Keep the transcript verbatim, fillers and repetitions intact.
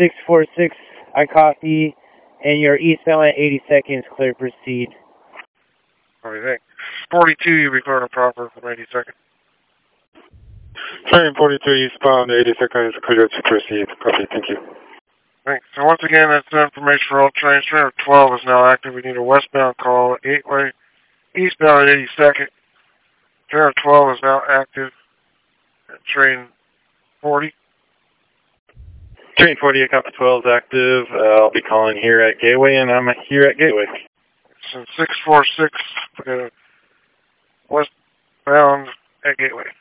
six four six, I copy, and you're eastbound at eighty seconds, clear proceed. What do you think? forty-two, you'll be clear and proper from eighty seconds. Train forty-two eastbound, eighty seconds, clear to proceed. Copy, thank you. Thanks. So once again, that's the information for all trains. Train twelve is now active. We need a westbound call at Gateway, eastbound at eighty second. Train twelve is now active. Train forty. Train forty, copy twelve is active. Uh, I'll be calling here at Gateway, and I'm here at Gateway. So six four six, uh, westbound at Gateway.